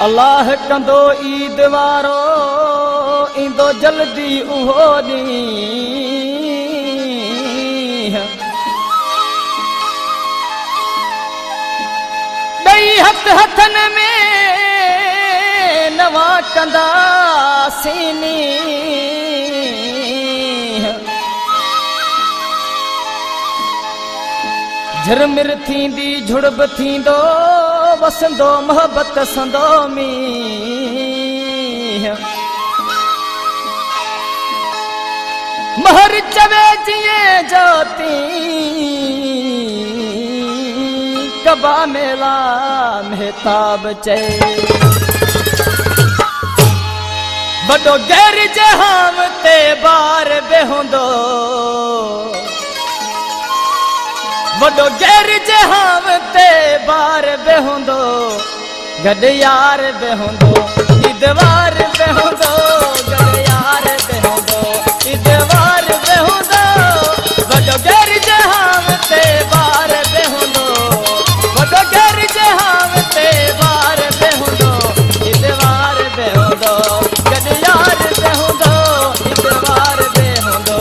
अल्लाह कंदो ईद वारो इंदो जल्दी उहो ॾींहुं ॾई हथ हथन में नवा कंदा सीनी झरमिर थींदी झुड़ब थींदो वसंदो मोहब्बत संदो मींहुं महर चवे जिए जाती कबा मेला मेहताब चए बड़ो गैर जहाम ते बार बेहुंदो वडो गैर जहाम ते बार बेहुंदो गड यार बेहुंदो ईदवार बेहुंदो गड यार बेहुंदो ईदवार बेहुंदो वडो गैर जहाम ते बार बेहुंदो वडो गैर जहाम ते बार बेहुंदो ईदवार बेहुंदो गड यार बेहुंदो ईदवार बेहुंदो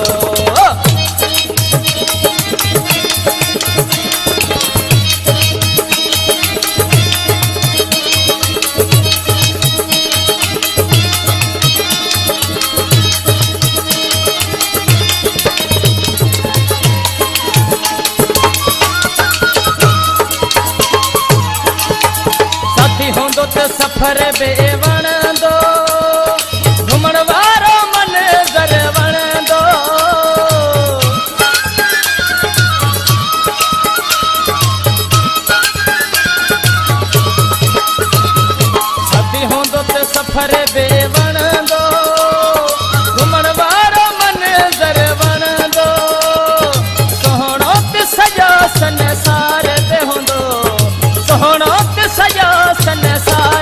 सफर बे वणंदो घुमण वारो मंज़र वणंदो साथी हूंदो त सफर बे वणंदो घुमण वारो मंज़र वणंदो सोहणो त सॼो संसार ते हूंदो सोहणो त सॼो संसार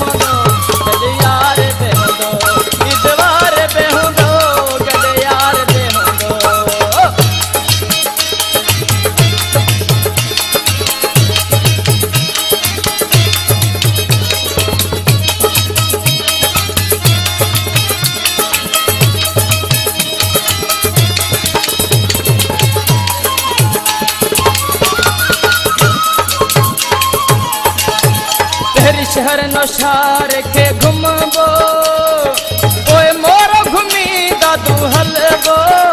शहर नौशार के घुमबो ओए मोरो घुमी दादू हलबो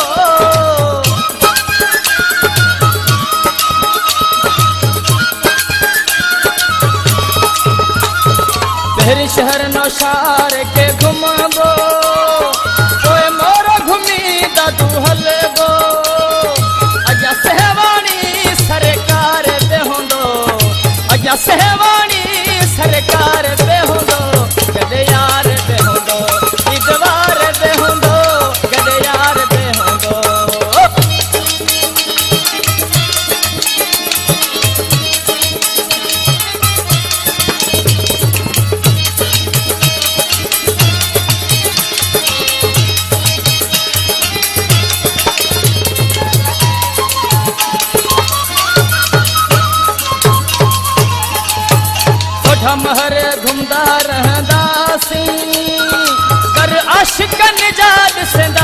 तेरी शहर नौशार के घुमबो ओए मोरो घुमी दादू हलबो अजा सहवानी सरकार दे होंदो अजा सहवानी सरकार बेहुंदो गड यार बेहुंदो ईदवार बेहुंदो गड यार बेहुंदो महर घुमदा रहंदासी कर आशिकन जाद से